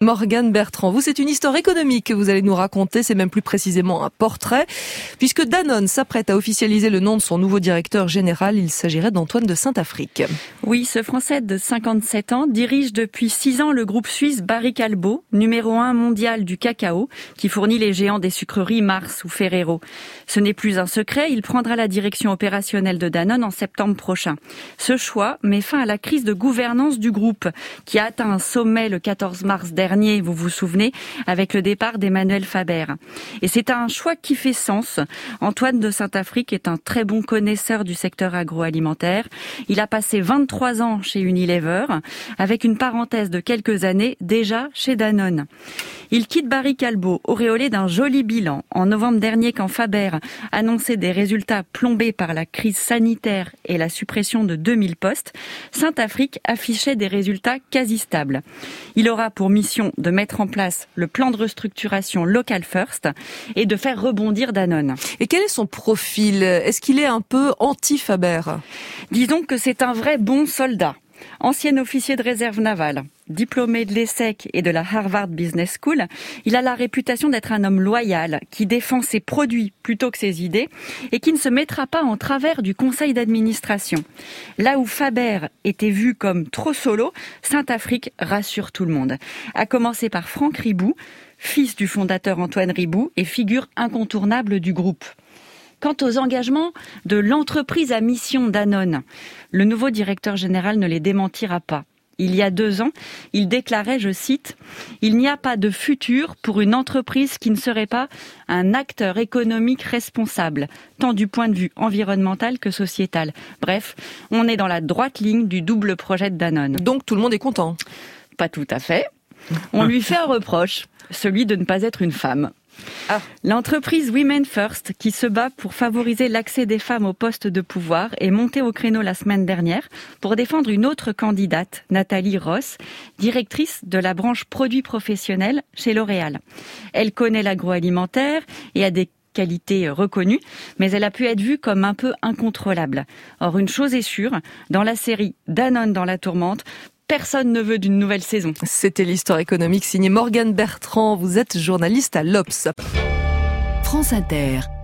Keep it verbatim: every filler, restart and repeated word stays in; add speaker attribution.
Speaker 1: Morgane Bertrand, vous, c'est une histoire économique que vous allez nous raconter, c'est même plus précisément un portrait, puisque Danone s'apprête à officialiser le nom de son nouveau directeur général, il s'agirait d'Antoine de Saint-Affrique.
Speaker 2: Oui, ce Français de cinquante-sept ans dirige depuis six ans le groupe suisse Barry Callebaut, numéro un mondial du cacao, qui fournit les géants des sucreries Mars ou Ferrero. Ce n'est plus un secret, il prendra la direction opérationnelle de Danone en septembre prochain. Ce choix met fin à la crise de gouvernance du groupe, qui a atteint un sommet le quatorze mars dernier. Vous vous souvenez, avec le départ d'Emmanuel Faber. Et c'est un choix qui fait sens. Antoine de Saint-Affrique est un très bon connaisseur du secteur agroalimentaire. Il a passé vingt-trois ans chez Unilever, avec une parenthèse de quelques années déjà chez Danone. Il quitte Barry Callebaut, auréolé d'un joli bilan. En novembre dernier, quand Faber annonçait des résultats plombés par la crise sanitaire et la suppression de deux mille postes, Saint-Affrique affichait des résultats quasi stables. Il aura pour mission de mettre en place le plan de restructuration Local First et de faire rebondir Danone.
Speaker 1: Et quel est son profil ? Est-ce qu'il est un peu anti-Faber ?
Speaker 2: Disons que c'est un vrai bon soldat. Ancien officier de réserve navale, diplômé de l'E S S E C et de la Harvard Business School, il a la réputation d'être un homme loyal, qui défend ses produits plutôt que ses idées et qui ne se mettra pas en travers du conseil d'administration. Là où Faber était vu comme trop solo, Saint-Affrique rassure tout le monde. À commencer par Franck Riboud, fils du fondateur Antoine Riboud et figure incontournable du groupe. Quant aux engagements de l'entreprise à mission Danone, le nouveau directeur général ne les démentira pas. Il y a deux ans, il déclarait, je cite, « Il n'y a pas de futur pour une entreprise qui ne serait pas un acteur économique responsable, tant du point de vue environnemental que sociétal. » Bref, on est dans la droite ligne du double projet de Danone.
Speaker 1: Donc tout le monde est content ?
Speaker 2: Pas tout à fait. On lui fait un reproche, celui de ne pas être une femme. Ah. L'entreprise Women First, qui se bat pour favoriser l'accès des femmes aux postes de pouvoir, est montée au créneau la semaine dernière pour défendre une autre candidate, Nathalie Ross, directrice de la branche produits professionnels chez L'Oréal. Elle connaît l'agroalimentaire et a des qualité reconnue, mais elle a pu être vue comme un peu incontrôlable. Or, une chose est sûre, dans la série Danone dans la tourmente, personne ne veut d'une nouvelle saison.
Speaker 1: C'était l'histoire économique signée Morgane Bertrand. Vous êtes journaliste à l'Obs.
Speaker 3: France Inter.